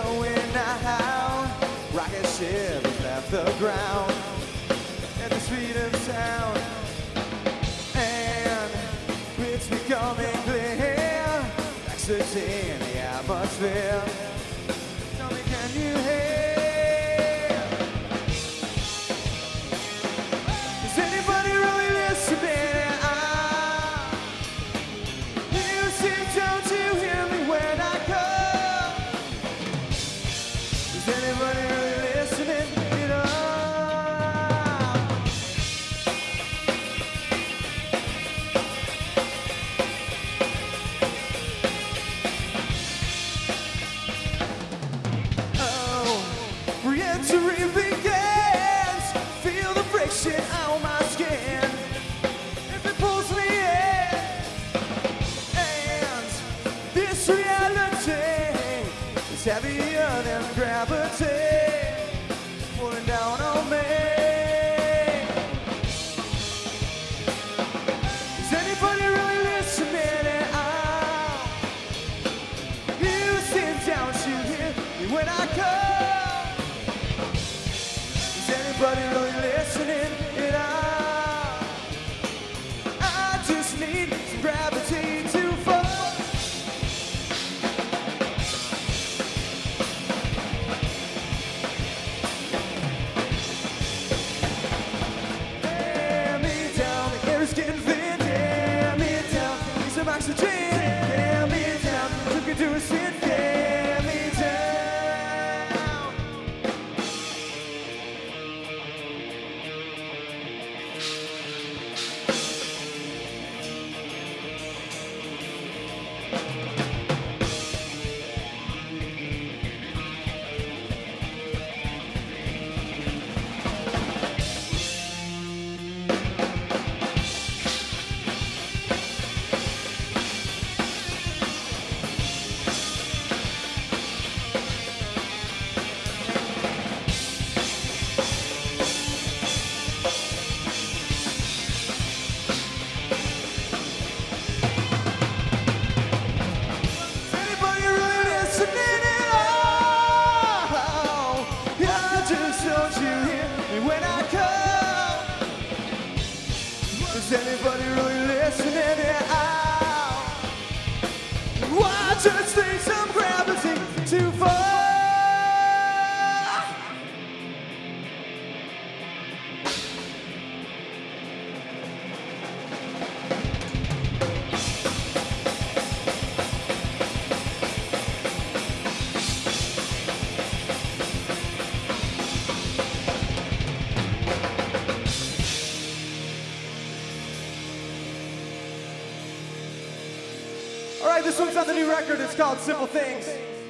going out. Rocket ship has left the ground at the speed of sound, and it's becoming clear. Ecstasy in the atmosphere. Tell me, can you hear? Is anybody really listening? You seem, don't you hear me when I come? Is anybody really listening? You know? Re-entry begins. Feel the friction on my skin. If it pulls me in, and this reality is heavier than gravity, pulling down on me. Is anybody really listening? You sit down to hear me when I come. Anybody really listening? I just need some gravity to fall. Tear me down, the air is getting thin. Tear me down, need some oxygen. Tear me down, took it to a sin. Tear me down. Is anybody really listening out? I just need some gravity to fall. All right, this one's on the new record. It's called Simple Things.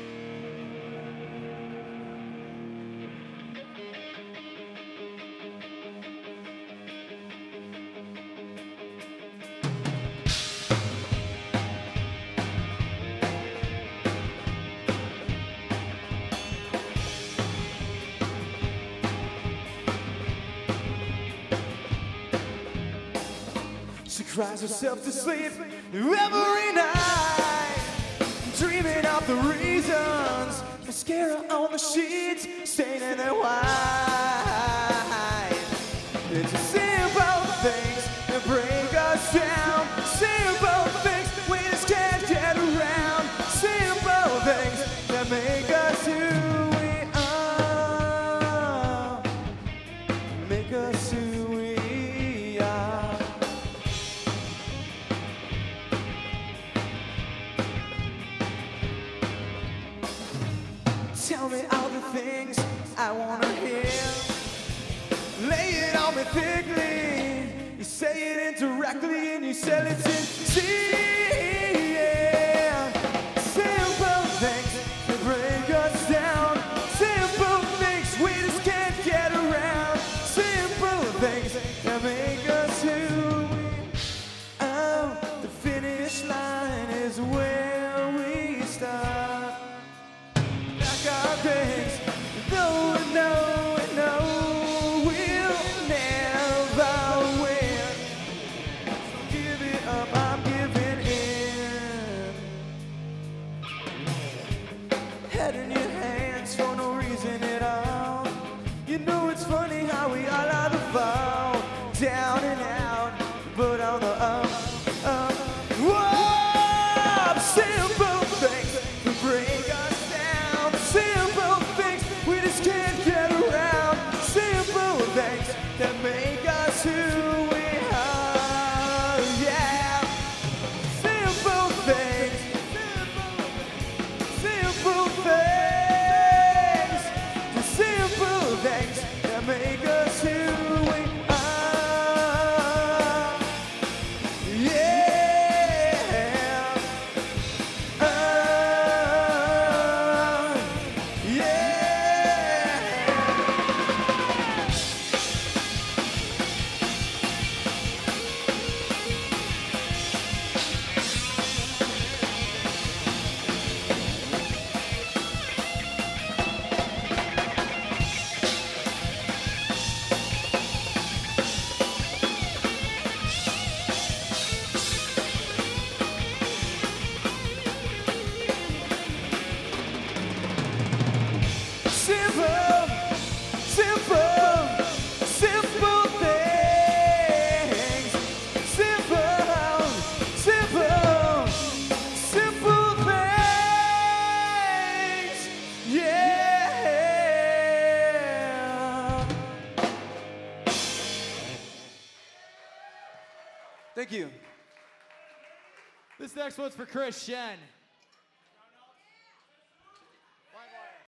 She cries herself to sleep every night, dreaming of the reasons. Mascara on the sheets, staining their white. It's the simple things that break us down. Simple things we just can't get around. Simple things that make us who we are. Make us who we are. Tell me all the things I wanna hear. Lay it on me thickly. You say it indirectly and you sell it sincere. Simple things that break us down. Simple things we just can't get around. Simple things that make us who we are. The finish line is where we start. Things, though we know we'll never win. So give it up, I'm giving in. Head in your hand. things for no reason at all. You know it's funny how we all either fall down and out, but on the up. Whoa! Simple things that break us down. Simple things we just can't get around. Simple things that make us who we are. Yeah. Simple things. Simple things. The simple things that make us who we are. Yeah. Yeah. Simple, simple, simple things. Simple, simple, simple things. Yeah. Thank you. This next one's for Chris Shen.